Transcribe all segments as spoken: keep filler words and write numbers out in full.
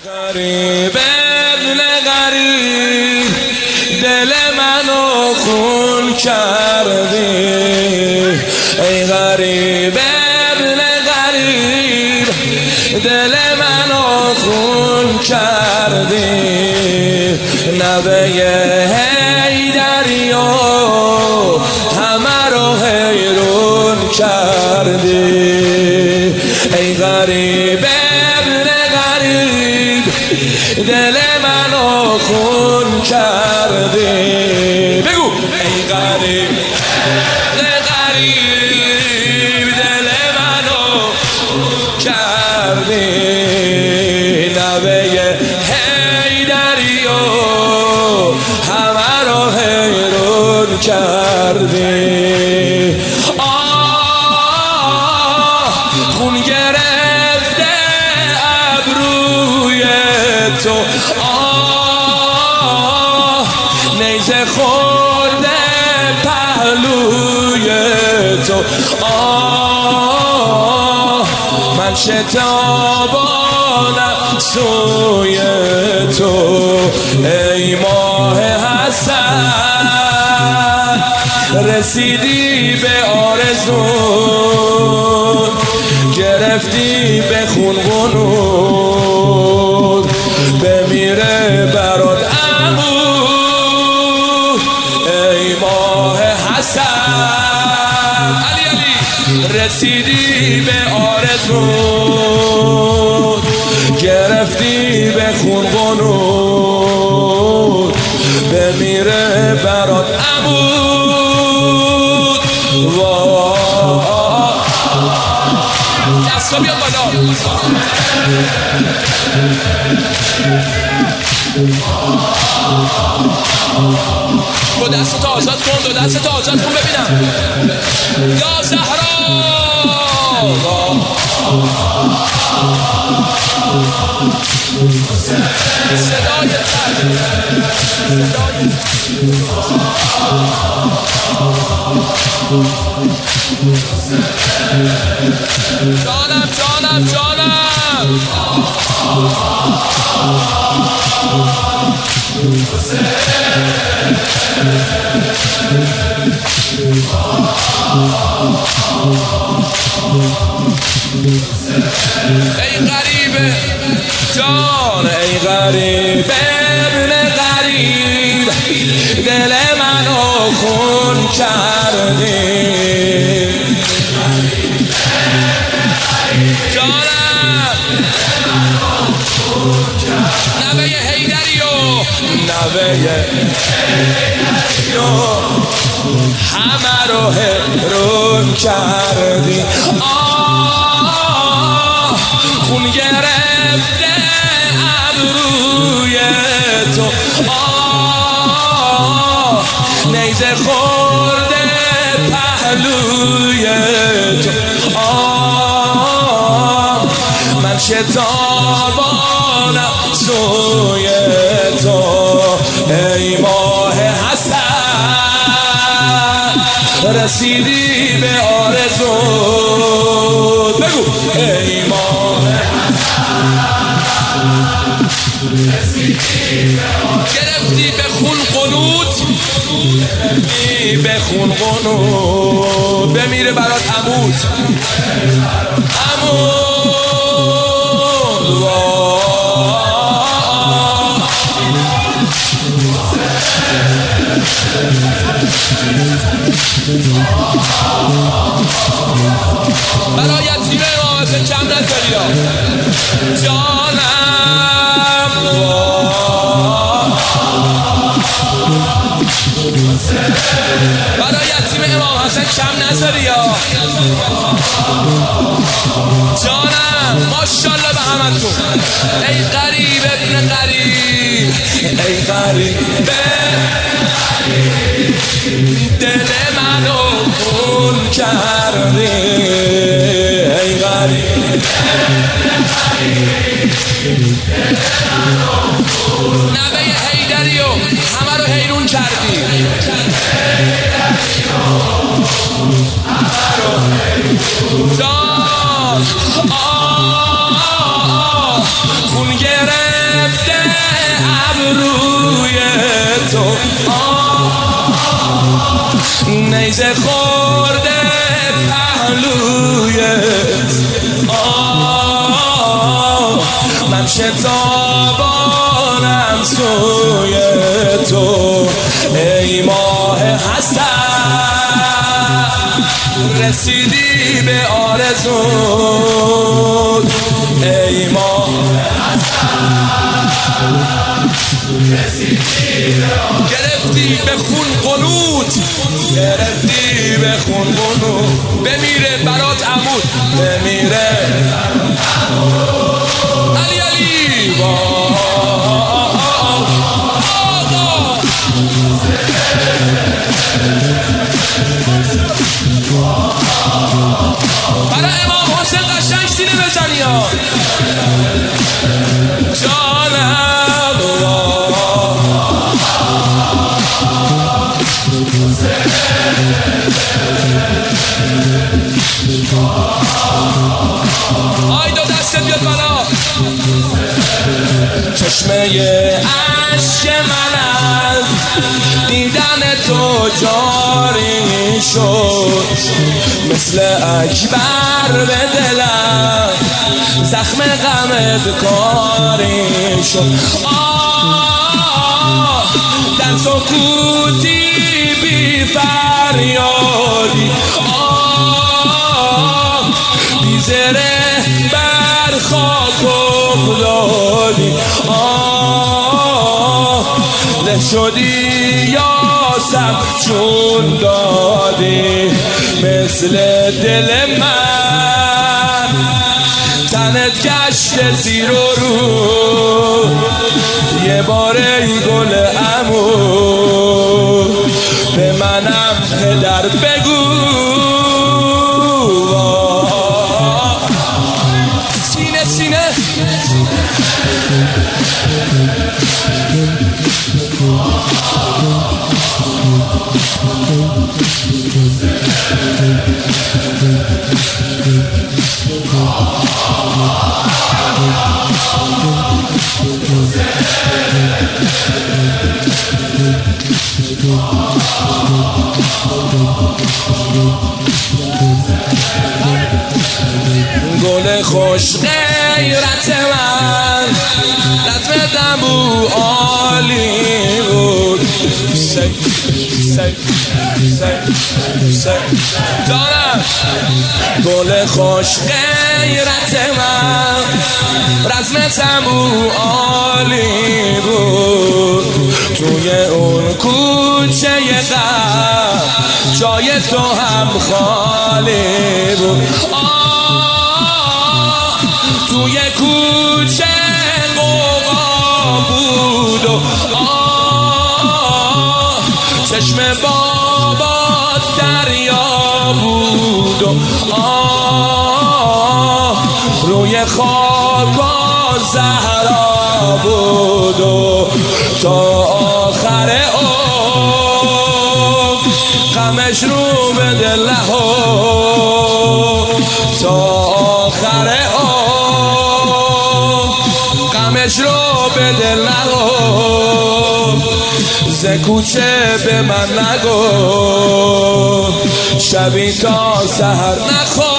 غریب ابن غریب دل منو خون کردی، ای غریب ابن غریب دل منو خون کردی، نوه حیدری و همه رو حیرون کردی، ای غریب ابن غریب دل منو خون کردی. بگو ای غریب غریب دل منو کردی، نوه حیدری و همه رو حیرون کردی. آه خون گرفته ابروی تو، آه نیزه خورده پهلوی تو، آه من شتابانم سوی تو، ای ماه حسن رسیدی به آرزو، گرفتی به خون غنود، بمیره برات عمو، ای ماه حسن علی علی رسیدی به آرزو، گرفتی به خون غنود، بمیره برات عمود. دستا بیاد بالا، دو دست تا آزاد کن، دو دست تا آزاد کن ببینم. یا زهرا صدای جانم جانم جانم ای غریب جان، ای غریب ابن غریب دل منو خون کردی، جانم نوه حیدری و نوه حیدری و همه رو حیرون کردی. آه خون گرفته ابروی تو، آه نیزه خورده پهلوی تو، آه من شتابانم سوی تو، ای ماه حسن رسیدی به آرزو. بگو ای ماه گرفتی به خون قنوت، به خون قنوت، بمیره برات عمود عمود. برای یتیم امام حسین کم نذاری جانم، برای یتیم امام حسین کم نذاری جانم. ماشاءالله به همتون. ای غریب ابن غریب، ای غریب دل منو خون کردی، ای غریب نوه حیدری و همه رو حیرون کردی، جان آه خون گره تو نیزه خورده پهلویت من شتابانم سوی تو ای ماه حسن رسیدی به آرزو ای ماه گرفتی به خون قنوت گرفتی به خون قنوت بمیره برات عمود بمیره علی علی برای امام حسین قشنگ سینه بزنی ها جانم آی دو دستت بیاد بالا چشمه عشق من از دیدن تو جاری شد مثل اکبر به دلم زخم غمت کاری شد آه در سکوتی بی فریادی آه بی زره بر خاک افتادی آه له شدی یا سب چون دادی مثل دل من تنت گشت زیر و رو یه بار ای گل عمو به منم پدر بگو سینه سینه گل خوش غیرت من رتم دنبو عالی بود سی سی سی سی جانم گل خوش غیرت من رزم دنبو عالی بود توی اون کوچه غم جای تو هم خالی بود توی کوچه قوقا بود و آه چشم بابات دریا بود و آه روی خاکا زهرا بود و تا آخر عمر غمش رو به دل تا آخر غمش رو به دل نگو ز کوچه به من نگو شبی تا سحر نخو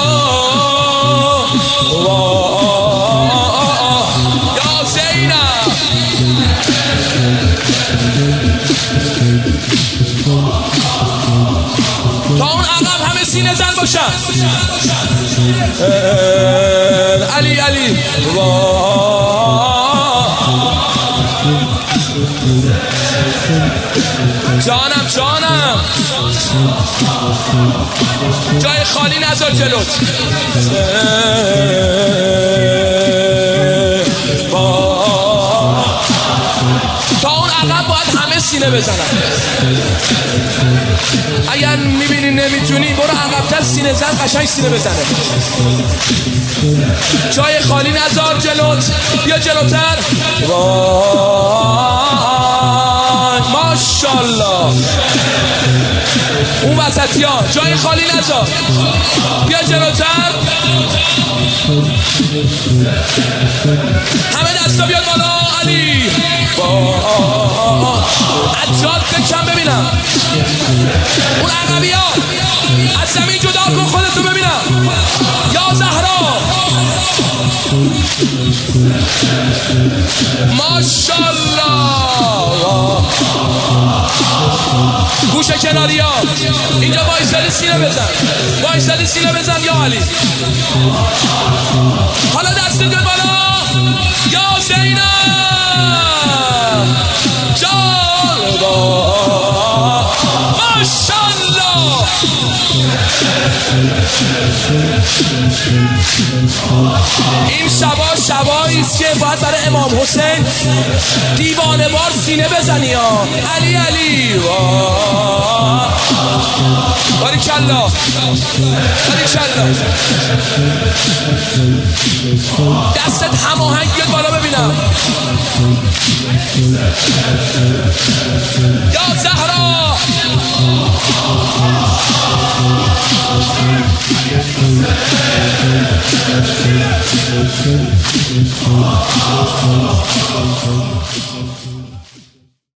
یا زینب تا اون عقب همه سینه زن باشن علی علی جانم جانم جای خالی نذار جلوت تا اون عقب باید همه سینه بزنن اگر میبینی نمیتونی برو عقب‌تر سینه زن قشنگ سینه بزنه جای خالی نذار جلوت بیا جلوتر ماشالله اون وسطی ها جای خالی نذار بیا جلوتر همه دستا بیاد بالا علی عجاد بکن ببینم اون عقبی ها از زمین جدا کن خودتو ببینم یا زهرا ماشالله گوشه کناری ها اینجا وایسادی سینه بزن وایسادی سینه بزن یا علی حالا دست دل بالا یا زینب جالبا ماشالله این شبا شبایی است که باید برای امام حسین دیوانه بار سینه بزنی ها علی علی باریکالله باریکالله دستت هماهنگ بیاد بالا ببینم یا زهرا Thank you.